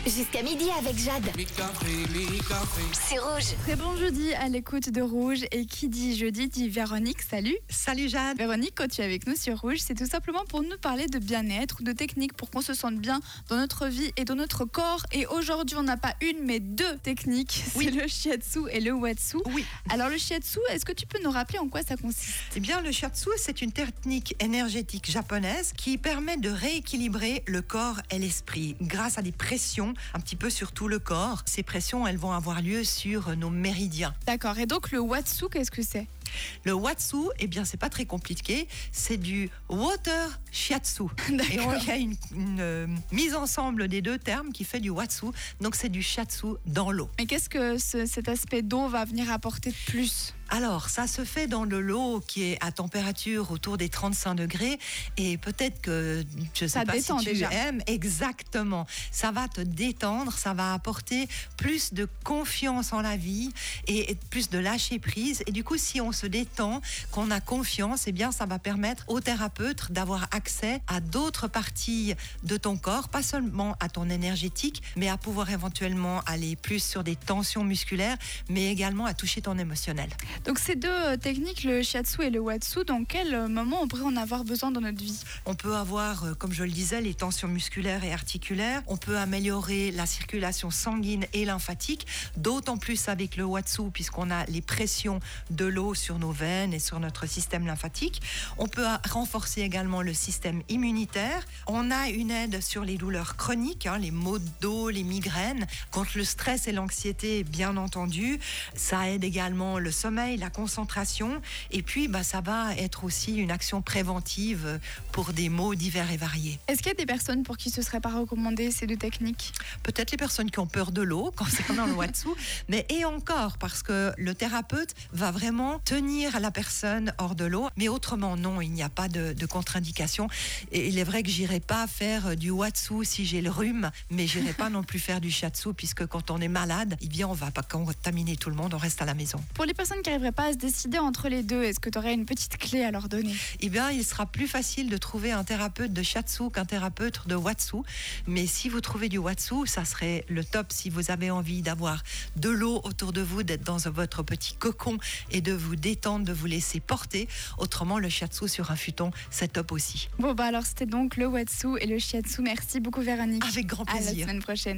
Jusqu'à midi avec Jade. C'est Rouge. Très bon jeudi à l'écoute de Rouge. Et qui dit jeudi dit Véronique. Salut. Salut Jade. Véronique, quand tu es avec nous sur Rouge, c'est tout simplement pour nous parler de bien-être, de techniques pour qu'on se sente bien dans notre vie et dans notre corps. Et aujourd'hui, on n'a pas une, mais deux techniques. Oui. C'est le shiatsu et le watsu. Oui. Alors le shiatsu, est-ce que tu peux nous rappeler en quoi ça consiste? Eh bien, le shiatsu, c'est une technique énergétique japonaise qui permet de rééquilibrer le corps et l'esprit grâce à des pressions un petit peu sur tout le corps. Ces pressions, elles vont avoir lieu sur nos méridiens. D'accord. Et donc le watsu, qu'est-ce que c'est? Le watsu, eh bien, c'est pas très compliqué. C'est du water shiatsu. Et il y a une mise ensemble des deux termes qui fait du watsu. Donc, c'est du shiatsu dans l'eau. Mais qu'est-ce que cet aspect d'eau va venir apporter de plus? Alors, ça se fait dans de l'eau qui est à température autour des 35 degrés. Et peut-être que, je ne sais pas si tu déjà. aimes, exactement. Ça va te détendre, ça va apporter plus de confiance en la vie et plus de lâcher prise. Et du coup, si on se détend, qu'on a confiance, eh bien, ça va permettre au thérapeute d'avoir accès à d'autres parties de ton corps, pas seulement à ton énergétique, mais à pouvoir éventuellement aller plus sur des tensions musculaires, mais également à toucher ton émotionnel. Donc ces deux techniques, le shiatsu et le watsu, dans quel moment on pourrait en avoir besoin dans notre vie? On peut avoir, comme je le disais, les tensions musculaires et articulaires. On peut améliorer la circulation sanguine et lymphatique, d'autant plus avec le watsu, puisqu'on a les pressions de l'eau sur nos veines et sur notre système lymphatique. On peut renforcer également le système immunitaire. On a une aide sur les douleurs chroniques, les maux de dos, les migraines, contre le stress et l'anxiété, bien entendu. Ça aide également le sommeil, la concentration, et puis ça va être aussi une action préventive pour des maux divers et variés. Est-ce qu'il y a des personnes pour qui ce ne serait pas recommandé ces deux techniques? Peut-être les personnes qui ont peur de l'eau concernant le watsu, mais et encore parce que le thérapeute va vraiment tenir la personne hors de l'eau, mais autrement non, il n'y a pas de contre-indication. Et il est vrai que j'irai pas faire du watsu si j'ai le rhume, mais j'irai pas non plus faire du shiatsu, puisque quand on est malade, eh bien on va pas contaminer tout le monde, on reste à la maison. Pour les personnes qui n'arriveraient pas à se décider entre les deux, est-ce que tu aurais une petite clé à leur donner? Eh bien, il sera plus facile de trouver un thérapeute de shiatsu qu'un thérapeute de watsu. Mais si vous trouvez du watsu, ça serait le top si vous avez envie d'avoir de l'eau autour de vous, d'être dans votre petit cocon et de vous détendre, de vous laisser porter. Autrement, le shiatsu sur un futon, c'est top aussi. Bon, alors c'était donc le watsu et le shiatsu. Merci beaucoup Véronique. Avec grand plaisir. À la semaine prochaine.